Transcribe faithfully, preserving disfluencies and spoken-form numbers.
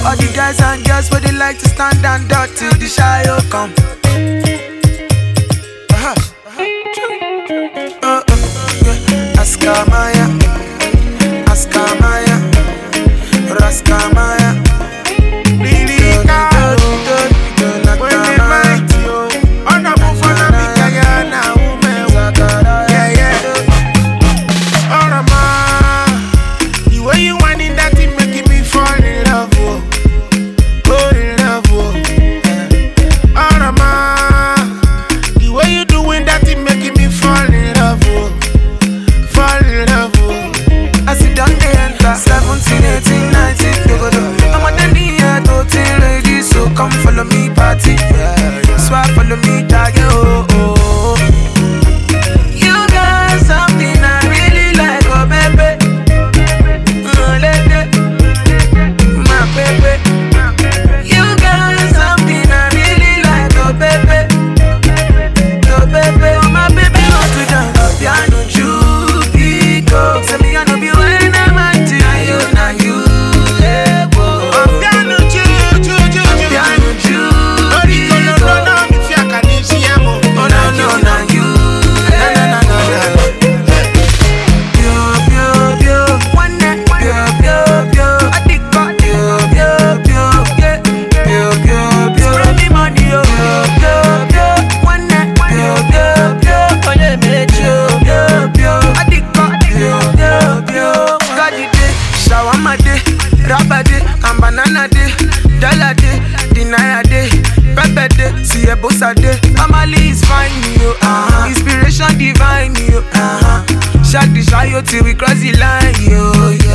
All the guys and girls where they like to stand and dot till the shy come. Uh-huh. Uh-uh. Yeah. Askamaya, Askamaya, Raskamaya. seventeen, eighteen, nineteen, I'm on the near to lady, so come follow me party. Swap follow me tag, oh, oh. You got something I really like, oh baby. Oh, lady, my baby. You got something I really like, oh baby. Oh baby, oh my baby, want to dance piano, Jupiter. Say me I know be when I'm at you. Now you, yeah, whoa. I'm piano, ju, ju, ju, ju. Piano, ju. Oh, the color run on me, if you can see him. Oh, no, no, no, you. Na, na, na, na, na. Pio, pio, pio. One night, pio, pio, pio. I think God, pio, pio, pio. Yeah, pio, pio, pio. Spray me money, yo. Pio, pio, pio. One night, pio, pio, pio. Oh, yeah, me, pio, pio, pio. I think God, pio, pio, pio. God, you did. Shawama day, rubber day, and banana day, dollar day, deny day, pepper day, see a bossa day. Family is fine, you, uh-huh. Inspiration divine, you, uh-huh. Shot the shy till we cross the line, yo, yo.